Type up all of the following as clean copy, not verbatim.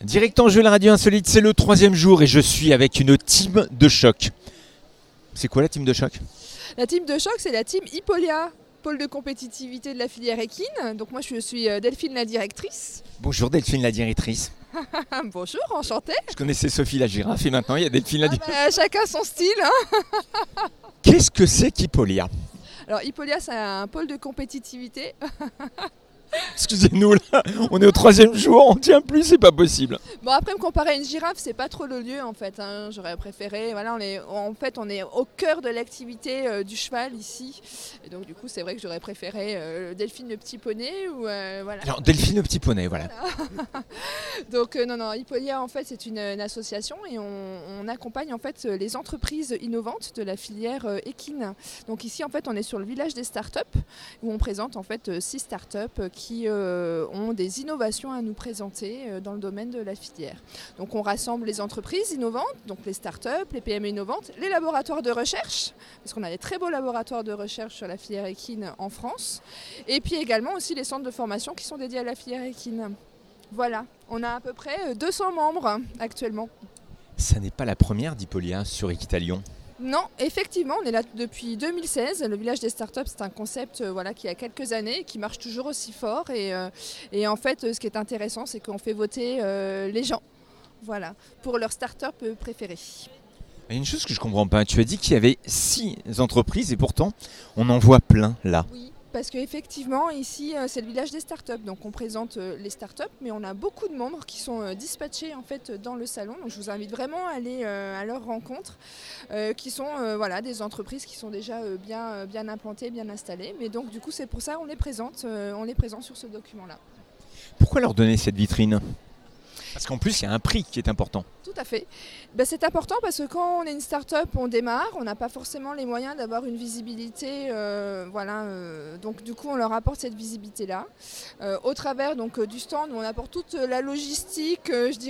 Direct en jeu, la radio insolite, c'est le 3e jour et je suis avec une team de choc. C'est quoi la team de choc? La team de choc, c'est la team Hippolia, pôle de compétitivité de la filière équine. Donc moi je suis Delphine la directrice. Bonjour Delphine la directrice. Bonjour, enchantée. Je connaissais Sophie la girafe et maintenant il y a Delphine la directrice. Chacun son style. Hein. Qu'est-ce que c'est qu'Hippolia? Alors Hippolia, c'est un pôle de compétitivité. Excusez-nous, là, on est au 3e jour, on tient plus, c'est pas possible. Bon, après me comparer à une girafe, c'est pas trop le lieu en fait. Hein. J'aurais préféré. Voilà, on est au cœur de l'activité du cheval ici. Et donc du coup, c'est vrai que j'aurais préféré Delphine le petit poney ou voilà. Alors Delphine le petit poney, voilà. Donc non, Hippolia en fait c'est une association et on accompagne en fait les entreprises innovantes de la filière équine. Donc ici en fait on est sur le village des startups où on présente en fait 6 startups qui ont des innovations à nous présenter dans le domaine de la filière. Donc on rassemble les entreprises innovantes, donc les startups, les PME innovantes, les laboratoires de recherche, parce qu'on a des très beaux laboratoires de recherche sur la filière équine en France, et puis également aussi les centres de formation qui sont dédiés à la filière équine. Voilà, on a à peu près 200 membres actuellement. Ça n'est pas la première d'Hippolia sur Equitalion. Non, effectivement, on est là depuis 2016. Le village des startups, c'est un concept qui a quelques années et qui marche toujours aussi fort. Et en fait, ce qui est intéressant, c'est qu'on fait voter les gens pour leur startup préférée. Il y a une chose que je ne comprends pas. Tu as dit qu'il y avait 6 entreprises et pourtant, on en voit plein là. Oui. Parce qu'effectivement, ici, c'est le village des startups. Donc, on présente les startups, mais on a beaucoup de membres qui sont dispatchés en fait, dans le salon. Donc, je vous invite vraiment à aller à leur rencontre, qui sont des entreprises qui sont déjà bien implantées, bien installées. Mais donc, du coup, c'est pour ça qu'on les présente sur ce document-là. Pourquoi leur donner cette vitrine? Parce qu'en plus, il y a un prix qui est important. Tout à fait. C'est important parce que quand on est une start-up, on démarre, on n'a pas forcément les moyens d'avoir une visibilité. Donc du coup, on leur apporte cette visibilité-là. Au travers du stand, où on apporte toute la logistique,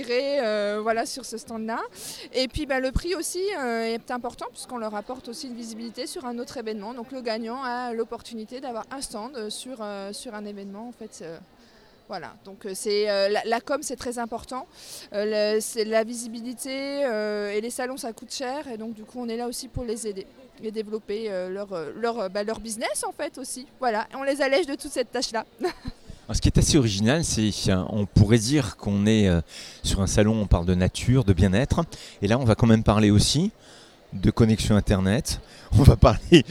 sur ce stand-là. Et puis le prix aussi est important puisqu'on leur apporte aussi une visibilité sur un autre événement. Donc le gagnant a l'opportunité d'avoir un stand sur un événement en fait. Voilà, donc la com c'est très important, c'est la visibilité et les salons ça coûte cher et donc du coup on est là aussi pour les aider et développer leur business en fait aussi. Voilà, on les allège de toute cette tâche-là. Alors, ce qui est assez original, c'est qu'on pourrait dire qu'on est sur un salon, on parle de nature, de bien-être, et là on va quand même parler aussi de connexion internet, on va parler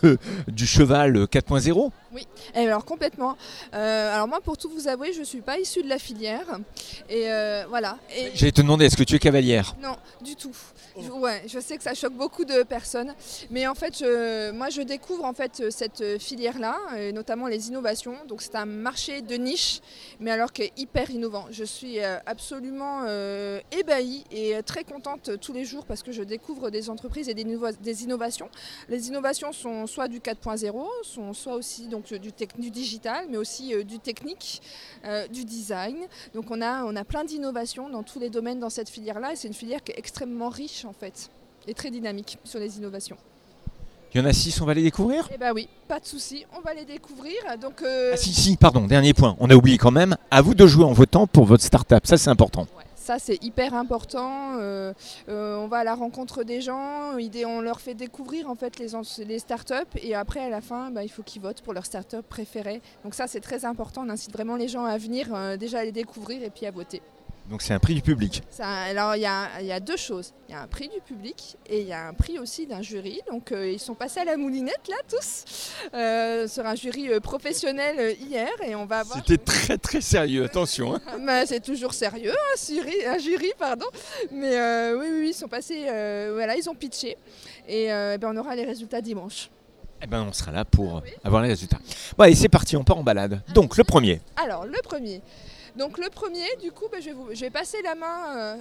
du cheval 4.0. Oui, alors complètement. Alors moi, pour tout vous avouer, je ne suis pas issue de la filière. Et voilà. Et... J'allais te demander, est-ce que tu es cavalière? Non, du tout. Ouais, je sais que ça choque beaucoup de personnes. Mais en fait, moi, je découvre en fait, cette filière-là, notamment les innovations. Donc c'est un marché de niche, mais alors qui est hyper innovant. Je suis absolument ébahie et très contente tous les jours parce que je découvre des entreprises et des innovations. Les innovations sont soit du 4.0, sont soit aussi donc, du digital, mais aussi du technique, du design. Donc on a plein d'innovations dans tous les domaines dans cette filière-là et c'est une filière qui est extrêmement riche en fait et très dynamique sur les innovations. Il y en a 6, on va les découvrir? Eh bien oui, pas de souci, on va les découvrir. Donc, pardon, dernier point, on a oublié quand même, à vous de jouer en votant pour votre start-up, ça c'est important. Ouais. Ça, c'est hyper important. On va à la rencontre des gens, on leur fait découvrir en fait, les startups et après, à la fin, il faut qu'ils votent pour leur startup préférée. Donc ça, c'est très important. On incite vraiment les gens à venir déjà à les découvrir et puis à voter. Donc c'est un prix du public. Alors il y a 2 choses. Il y a un prix du public et il y a un prix aussi d'un jury. Donc ils sont passés à la moulinette là tous sur un jury professionnel hier et on va avoir. C'était très très sérieux, attention. Hein. C'est toujours sérieux un jury pardon. Mais oui ils sont passés. Ils ont pitché et on aura les résultats dimanche. On sera là pour avoir les résultats. Bon allez c'est parti, on part en balade. Donc le premier. Alors le premier. Donc le premier, du coup, je vais passer la main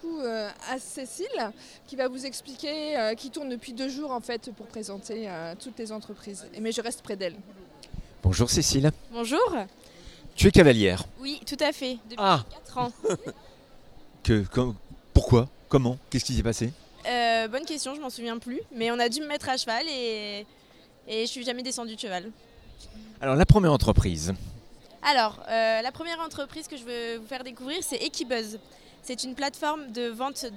à Cécile qui va vous expliquer, qui tourne depuis 2 jours en fait pour présenter toutes les entreprises. Mais je reste près d'elle. Bonjour Cécile. Bonjour. Tu es cavalière? Oui, tout à fait, depuis 4 ans. Pourquoi? Comment? Qu'est-ce qui s'est passé? Bonne question, je m'en souviens plus. Mais on a dû me mettre à cheval et je suis jamais descendue de cheval. Alors la première entreprise. Alors, la première entreprise que je veux vous faire découvrir, c'est Equibuzz. C'est une plateforme de vente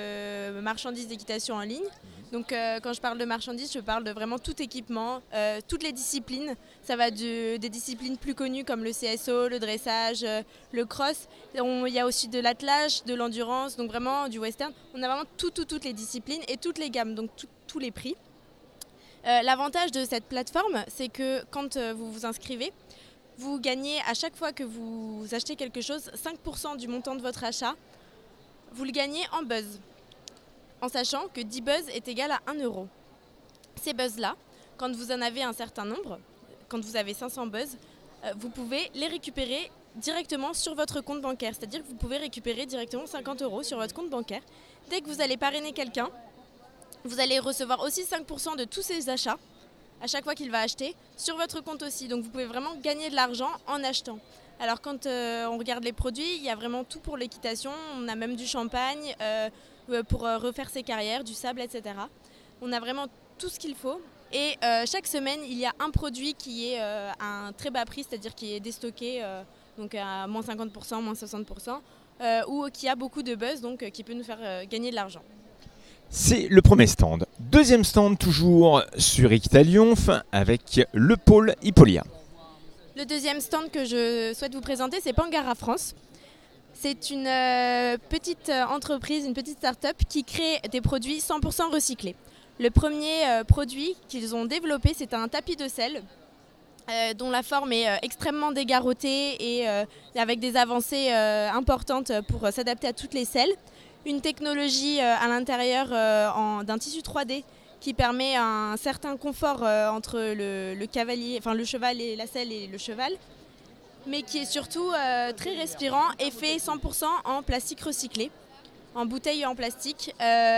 de marchandises d'équitation en ligne. Donc quand je parle de marchandises, je parle de vraiment tout équipement, toutes les disciplines. Ça va des disciplines plus connues comme le CSO, le dressage, le cross. Il y a aussi de l'attelage, de l'endurance, donc vraiment du western. On a vraiment toutes les disciplines et toutes les gammes, donc tous les prix. L'avantage de cette plateforme, c'est que quand vous vous inscrivez, vous gagnez à chaque fois que vous achetez quelque chose, 5% du montant de votre achat, vous le gagnez en buzz. En sachant que 10 buzz est égal à 1 euro. Ces buzz-là, quand vous en avez un certain nombre, quand vous avez 500 buzz, vous pouvez les récupérer directement sur votre compte bancaire. C'est-à-dire que vous pouvez récupérer directement 50 euros sur votre compte bancaire. Dès que vous allez parrainer quelqu'un, vous allez recevoir aussi 5% de tous ses achats, à chaque fois qu'il va acheter, sur votre compte aussi. Donc vous pouvez vraiment gagner de l'argent en achetant. Alors quand on regarde les produits, il y a vraiment tout pour l'équitation. On a même du champagne, pour refaire ses carrières, du sable, etc. On a vraiment tout ce qu'il faut. Et chaque semaine, il y a un produit qui est à un très bas prix, c'est-à-dire qui est déstocké, donc à moins 50%, moins 60%, ou qui a beaucoup de buzz, donc qui peut nous faire gagner de l'argent. C'est le premier stand. Deuxième stand toujours sur Equitalion avec le pôle Hippolia. Le deuxième stand que je souhaite vous présenter, c'est Pangara France. C'est une petite entreprise, une petite start-up qui crée des produits 100% recyclés. Le premier produit qu'ils ont développé, c'est un tapis de selle dont la forme est extrêmement dégarrotée et avec des avancées importantes pour s'adapter à toutes les selles. Une technologie à l'intérieur d'un tissu 3D qui permet un certain confort entre le cavalier, enfin le cheval et la selle et le cheval, mais qui est surtout très respirant et fait 100% en plastique recyclé, en bouteille en plastique,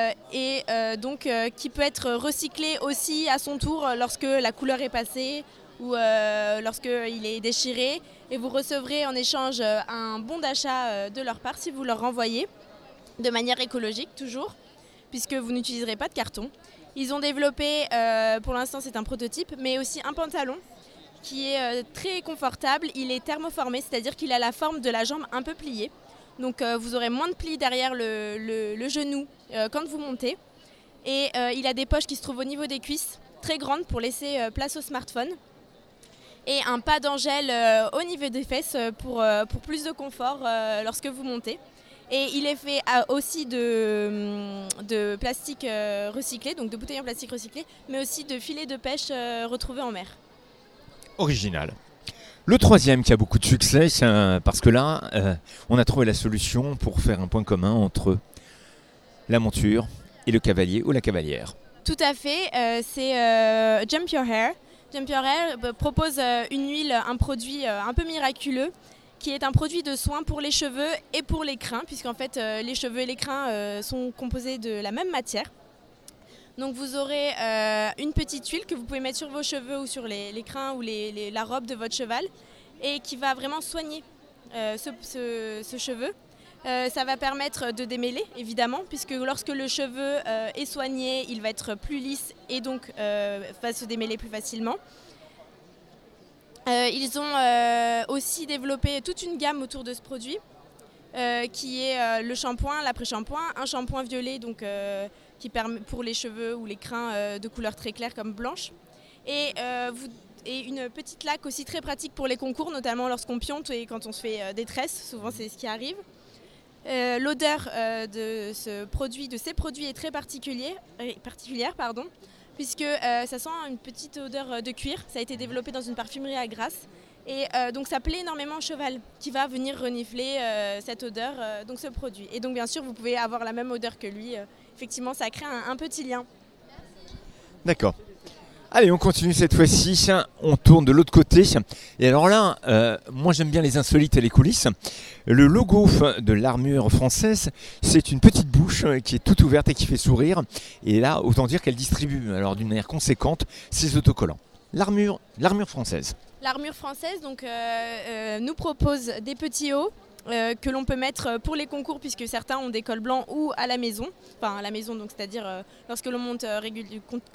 et donc qui peut être recyclé aussi à son tour lorsque la couleur est passée ou lorsqu'il est déchiré. Et vous recevrez en échange un bon d'achat de leur part si vous leur renvoyez, de manière écologique toujours, puisque vous n'utiliserez pas de carton. Ils ont développé, pour l'instant c'est un prototype, mais aussi un pantalon qui est très confortable. Il est thermoformé, c'est-à-dire qu'il a la forme de la jambe un peu pliée. Donc vous aurez moins de plis derrière le genou quand vous montez. Et il a des poches qui se trouvent au niveau des cuisses, très grandes pour laisser place au smartphone. Et un pas d'angèle au niveau des fesses pour plus de confort lorsque vous montez. Et il est fait aussi de plastique recyclé, donc de bouteilles en plastique recyclé, mais aussi de filets de pêche retrouvés en mer. Original. Le troisième qui a beaucoup de succès, parce que là, on a trouvé la solution pour faire un point commun entre la monture et le cavalier ou la cavalière. Tout à fait, c'est Jump Your Hair. Jump Your Hair propose une huile, un produit un peu miraculeux, qui est un produit de soin pour les cheveux et pour les crins, puisqu'en fait les cheveux et les crins sont composés de la même matière. Donc vous aurez une petite huile que vous pouvez mettre sur vos cheveux ou sur les crins ou la robe de votre cheval et qui va vraiment soigner ce cheveu. Ça va permettre de démêler évidemment, puisque lorsque le cheveu est soigné, il va être plus lisse et donc va se démêler plus facilement. Ils ont aussi développé toute une gamme autour de ce produit qui est le shampoing, l'après-shampoing, un shampoing violet donc, qui permet pour les cheveux ou les crins de couleur très claire comme blanche et une petite laque aussi très pratique pour les concours, notamment lorsqu'on pionte et quand on se fait des tresses, souvent c'est ce qui arrive. L'odeur de ces produits est très particulière, puisque ça sent une petite odeur de cuir. Ça a été développé dans une parfumerie à Grasse. Et donc ça plaît énormément au cheval qui va venir renifler cette odeur, donc ce produit. Et donc bien sûr, vous pouvez avoir la même odeur que lui. Effectivement, ça crée un petit lien. D'accord. Allez, on continue cette fois-ci, on tourne de l'autre côté. Et alors là, moi j'aime bien les insolites et les coulisses. Le logo de l'armure française, c'est une petite bouche qui est toute ouverte et qui fait sourire. Et là, autant dire qu'elle distribue alors d'une manière conséquente ses autocollants. L'armure française. L'armure française donc, nous propose des petits hauts que l'on peut mettre pour les concours, puisque certains ont des cols blancs ou à la maison. Enfin à la maison, donc c'est-à-dire lorsque l'on monte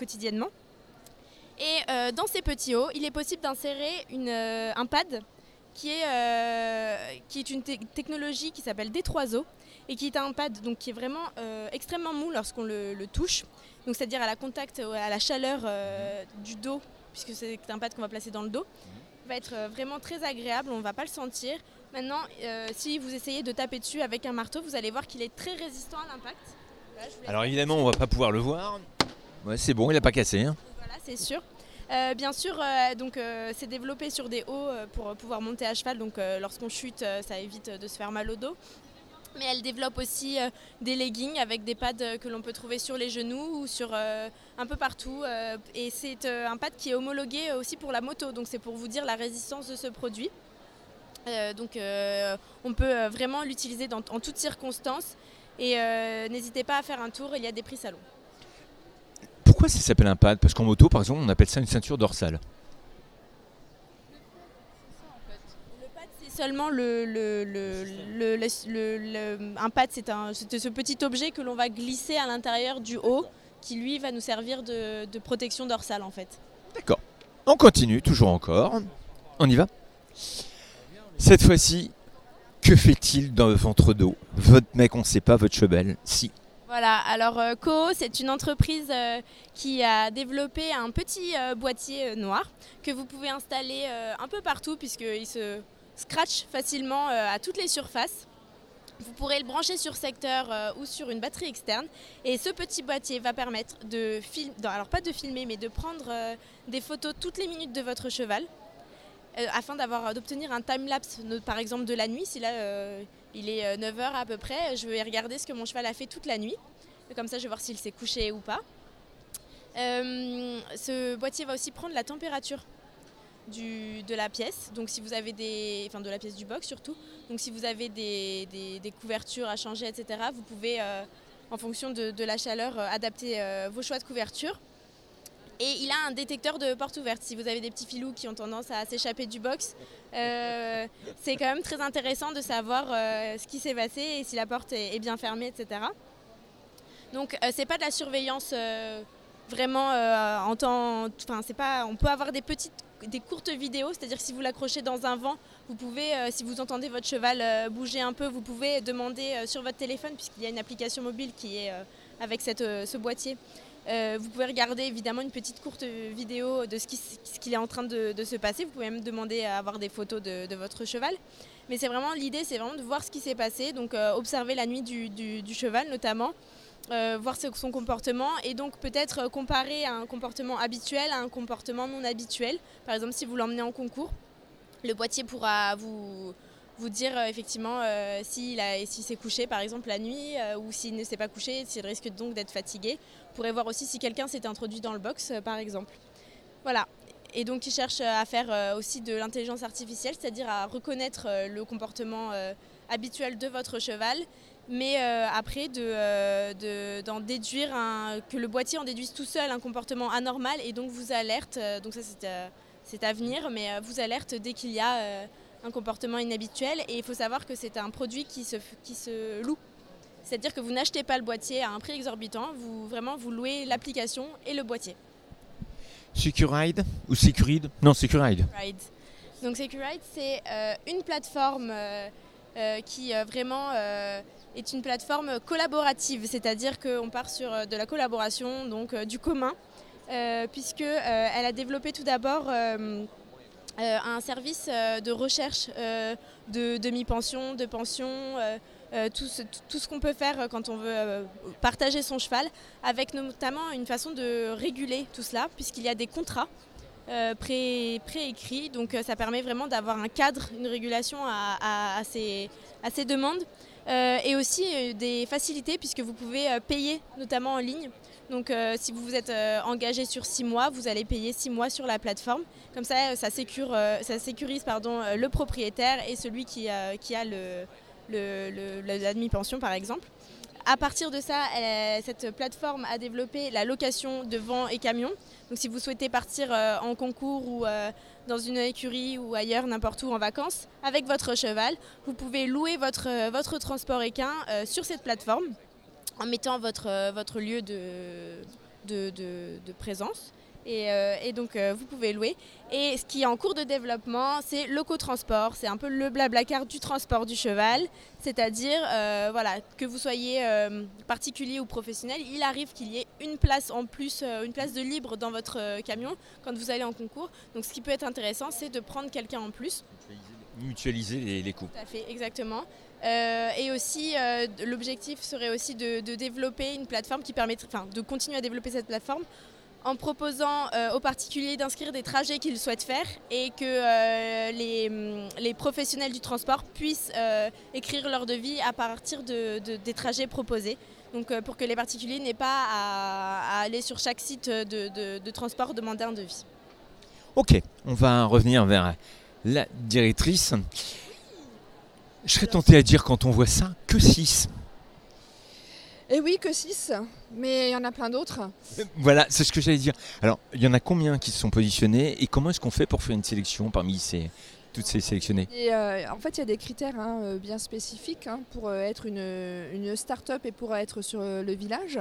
quotidiennement. Et dans ces petits hauts, il est possible d'insérer un pad qui est une technologie qui s'appelle D3O et qui est un pad donc, qui est vraiment extrêmement mou lorsqu'on le touche. Donc, c'est-à-dire à la contact, à la chaleur du dos, puisque c'est un pad qu'on va placer dans le dos. Il va être vraiment très agréable, on ne va pas le sentir. Maintenant, si vous essayez de taper dessus avec un marteau, vous allez voir qu'il est très résistant à l'impact. Voilà, Alors évidemment, on ne va pas pouvoir le voir. Ouais, c'est bon, il n'a pas cassé. Hein. Voilà, c'est sûr. Bien sûr, c'est développé sur des hauts pour pouvoir monter à cheval. Donc, lorsqu'on chute, ça évite de se faire mal au dos. Mais elle développe aussi des leggings avec des pads que l'on peut trouver sur les genoux ou sur un peu partout. Et c'est un pad qui est homologué aussi pour la moto. Donc, c'est pour vous dire la résistance de ce produit. On peut vraiment l'utiliser en toutes circonstances. Et n'hésitez pas à faire un tour, il y a des prix salon. Pourquoi ça s'appelle un pad? Parce qu'en moto, par exemple, on appelle ça une ceinture dorsale. Le pad, c'est seulement un pad, c'est ce petit objet que l'on va glisser à l'intérieur du haut, qui lui va nous servir de protection dorsale en fait. D'accord. On continue, toujours encore. On y va. Cette fois-ci, que fait-il dans votre dos? Votre mec, on ne sait pas, votre cheval, si. Voilà, alors Koho, c'est une entreprise qui a développé un petit boîtier noir que vous pouvez installer un peu partout puisqu'il se scratch facilement à toutes les surfaces. Vous pourrez le brancher sur secteur ou sur une batterie externe et ce petit boîtier va permettre de filmer, alors pas de filmer mais de prendre des photos toutes les minutes de votre cheval afin d'obtenir un time-lapse par exemple de la nuit. Si là il est 9h à peu près, je vais regarder ce que mon cheval a fait toute la nuit. Comme ça je vais voir s'il s'est couché ou pas. Ce boîtier va aussi prendre la température de la pièce, donc si vous avez de la pièce du box surtout. Donc si vous avez des couvertures à changer, etc., vous pouvez, en fonction de la chaleur, adapter vos choix de couverture. Et il a un détecteur de porte ouverte. Si vous avez des petits filous qui ont tendance à s'échapper du box, c'est quand même très intéressant de savoir ce qui s'est passé et si la porte est bien fermée, etc. Donc c'est pas de la surveillance vraiment en temps. Enfin, c'est pas. On peut avoir des courtes vidéos, c'est-à-dire que si vous l'accrochez dans un vent, vous pouvez, si vous entendez votre cheval bouger un peu, vous pouvez demander sur votre téléphone, puisqu'il y a une application mobile qui est avec ce boîtier. Vous pouvez regarder évidemment une petite courte vidéo de ce qu'il est en train de se passer. Vous pouvez même demander à avoir des photos de votre cheval. Mais c'est vraiment l'idée, c'est vraiment de voir ce qui s'est passé. Donc observer la nuit du cheval notamment, voir son comportement et donc peut-être comparer un comportement habituel à un comportement non habituel. Par exemple, si vous l'emmenez en concours, le boîtier pourra vous dire effectivement s'il s'est couché par exemple la nuit ou s'il ne s'est pas couché, s'il risque donc d'être fatigué. Vous pourrez voir aussi si quelqu'un s'est introduit dans le box par exemple. Voilà. Et donc ils cherchent à faire aussi de l'intelligence artificielle, c'est-à-dire à reconnaître le comportement habituel de votre cheval, mais après d'en déduire que le boîtier en déduise tout seul un comportement anormal et donc vous alerte, donc ça c'est à venir, mais vous alerte dès qu'il y a un comportement inhabituel. Et il faut savoir que c'est un produit qui se loue. C'est-à-dire que vous n'achetez pas le boîtier à un prix exorbitant, vous louez l'application et le boîtier. Securide ou Securide? Non, Securide. Donc Securide, c'est une plateforme qui vraiment est une plateforme collaborative, c'est-à-dire qu'on part sur de la collaboration, donc du commun, puisqu'elle a développé tout d'abord un service de recherche de demi-pension, de pension, tout ce qu'on peut faire quand on veut partager son cheval, avec notamment une façon de réguler tout cela, puisqu'il y a des contrats préécrits, donc ça permet vraiment d'avoir un cadre, une régulation à ces demandes, et aussi des facilités, puisque vous pouvez payer notamment en ligne. Donc si vous vous êtes engagé sur 6 mois, vous allez payer 6 mois sur la plateforme. Comme ça, ça sécurise le propriétaire et celui qui a la demi-pension par exemple. À partir de ça, cette plateforme a développé la location de vans et camions. Donc si vous souhaitez partir en concours ou dans une écurie ou ailleurs, n'importe où en vacances, avec votre cheval, vous pouvez louer votre transport équin sur cette plateforme en mettant votre lieu de présence. Et donc vous pouvez louer. Et ce qui est en cours de développement, c'est l'Ocotransport. C'est un peu le Blablacar du transport du cheval. C'est-à-dire que vous soyez particulier ou professionnel, il arrive qu'il y ait une place en plus, une place de libre dans votre camion quand vous allez en concours. Donc ce qui peut être intéressant, c'est de prendre quelqu'un en plus. Mutualiser les coûts. Tout à fait, exactement. Et aussi, l'objectif serait aussi de développer une plateforme qui permettrait, de continuer à développer cette plateforme en proposant aux particuliers d'inscrire des trajets qu'ils souhaitent faire et que les professionnels du transport puissent écrire leur devis à partir des trajets proposés. Donc pour que les particuliers n'aient pas à aller sur chaque site de transport demander un devis. Ok, on va revenir vers la directrice. Je serais tenté à dire quand on voit ça, que 6. Et oui, que 6, mais il y en a plein d'autres. Voilà, c'est ce que j'allais dire. Alors, il y en a combien qui se sont positionnés et comment est-ce qu'on fait pour faire une sélection parmi toutes ces sélectionnées? Et en fait, il y a des critères bien spécifiques pour être une start-up et pour être sur le village.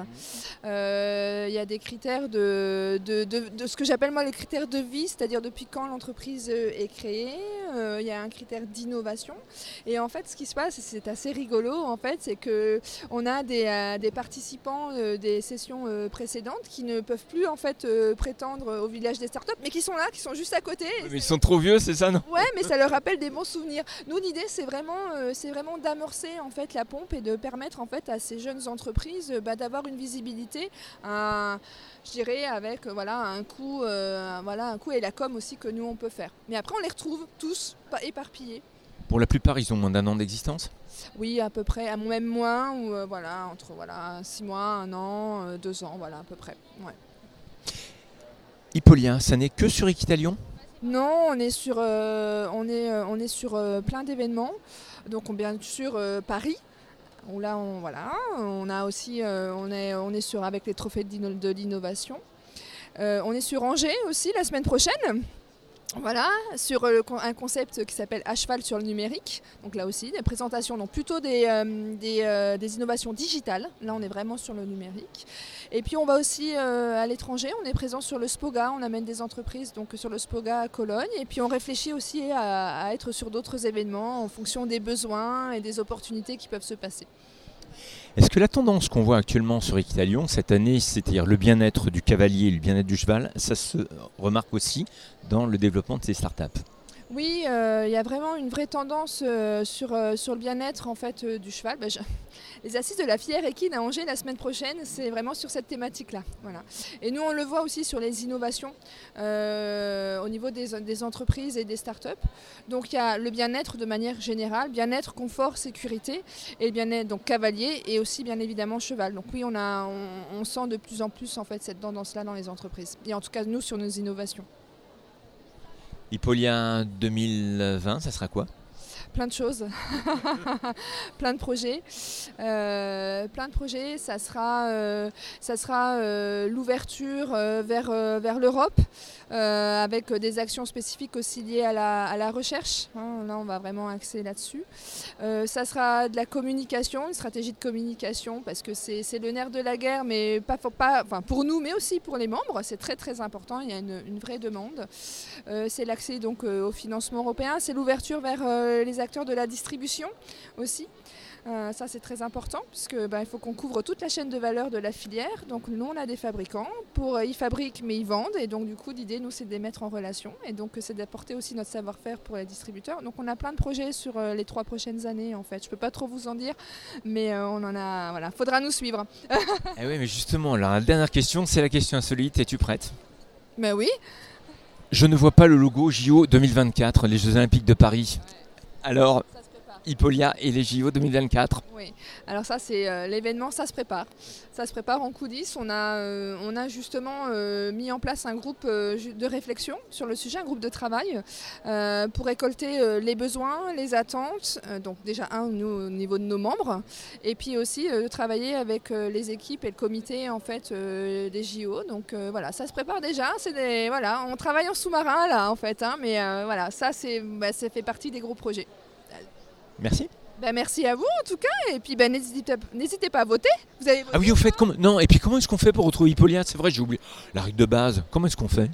Il y a des critères de ce que j'appelle moi les critères de vie, c'est-à-dire depuis quand l'entreprise est créée. Il y a un critère d'innovation. Et en fait, ce qui se passe, et c'est assez rigolo, en fait, c'est qu'on a des participants des sessions précédentes qui ne peuvent plus en fait prétendre au village des start-up, mais qui sont là, qui sont juste à côté. Mais ils sont trop vieux, c'est ça, non? Ouais, mais ça leur rappelle des bons souvenirs. Nous, l'idée, c'est vraiment d'amorcer en fait la pompe et de permettre en fait à ces jeunes entreprises d'avoir une visibilité, je dirais avec un coût et la com aussi que nous on peut faire. Mais après, on les retrouve tous éparpillés. Pour la plupart, ils ont moins d'1 an d'existence? Oui, à peu près, même moins, ou entre 6 mois, 1 an, 2 ans, à peu près. Ouais. Hippolia, ça n'est que sur Equitalion? Non, on est sur plein d'événements. Donc bien sûr Paris. Où là, on a aussi, on est sur avec les trophées de l'innovation. On est sur Angers aussi la semaine prochaine. Voilà, sur un concept qui s'appelle À cheval sur le numérique. Donc là aussi, des présentations, donc plutôt des innovations digitales. Là, on est vraiment sur le numérique. Et puis, on va aussi à l'étranger. On est présent sur le SPOGA. On amène des entreprises donc sur le SPOGA à Cologne. Et puis, on réfléchit aussi à être sur d'autres événements en fonction des besoins et des opportunités qui peuvent se passer. Est-ce que la tendance qu'on voit actuellement sur Equitalion cette année, c'est-à-dire le bien-être du cavalier et le bien-être du cheval, ça se remarque aussi dans le développement de ces startups? Oui, il y a vraiment une vraie tendance sur le bien-être en fait, du cheval. Les assises de la filière équine à Angers la semaine prochaine, c'est vraiment sur cette thématique-là. Voilà. Et nous, on le voit aussi sur les innovations au niveau des entreprises et des startups. Donc il y a le bien-être de manière générale, bien-être, confort, sécurité, et le bien-être donc cavalier et aussi bien évidemment cheval. Donc oui, on sent de plus en plus en fait cette tendance-là dans les entreprises. Et en tout cas, nous, sur nos innovations. Hippolia 2020, ça sera quoi? Plein de choses, plein de projets. Ça sera l'ouverture vers l'Europe avec des actions spécifiques aussi liées à la recherche. Là, on va vraiment axer là-dessus. Ça sera de la communication, une stratégie de communication parce que c'est le nerf de la guerre, mais pas pour nous, mais aussi pour les membres. C'est très très important. Il y a une vraie demande. C'est l'accès donc au financement européen. C'est l'ouverture vers les acteurs de la distribution aussi. Ça c'est très important puisque il faut qu'on couvre toute la chaîne de valeur de la filière. Donc nous on a des fabricants, ils fabriquent mais ils vendent et donc du coup l'idée nous c'est de les mettre en relation et donc c'est d'apporter aussi notre savoir-faire pour les distributeurs. Donc on a plein de projets sur les 3 prochaines années en fait. Je peux pas trop vous en dire mais on en a, faudra nous suivre. Eh oui mais justement, alors la dernière question c'est la question insolite, es-tu prête? Ben oui. Je ne vois pas le logo JO 2024, les Jeux Olympiques de Paris. Alors, Hippolia et les JO 2024. Oui, alors ça c'est l'événement, ça se prépare. Ça se prépare en coulisses. On a justement mis en place un groupe de réflexion sur le sujet, un groupe de travail pour récolter les besoins, les attentes. Donc déjà nous, au niveau de nos membres et puis aussi travailler avec les équipes et le comité en fait des JO. Donc voilà, ça se prépare déjà. On travaille en sous-marin là en fait, mais voilà, ça fait partie des gros projets. Merci. Ben, merci à vous en tout cas, et puis n'hésitez pas à voter. Vous avez voté, Ah oui, au fait, non, et puis comment est-ce qu'on fait pour retrouver Hippolia? C'est vrai, j'ai oublié la règle de base. Comment est-ce qu'on fait?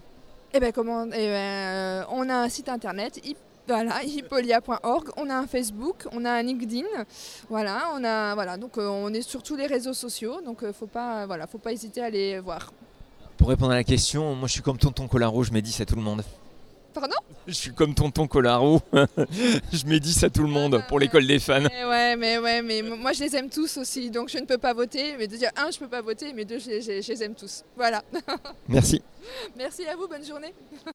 on a un site internet, hippolia.org, on a un Facebook, on a un LinkedIn, donc on est sur tous les réseaux sociaux, donc faut pas hésiter à aller voir. Pour répondre à la question, moi je suis comme tonton Colaro, je mets 10 à tout le monde. Pardon? Je suis comme tonton Colaro, je mets 10 à tout le monde pour l'école des fans. Mais moi je les aime tous aussi, donc je ne peux pas voter, mais déjà je peux pas voter, mais deux je les aime tous. Voilà. Merci. Merci à vous, bonne journée.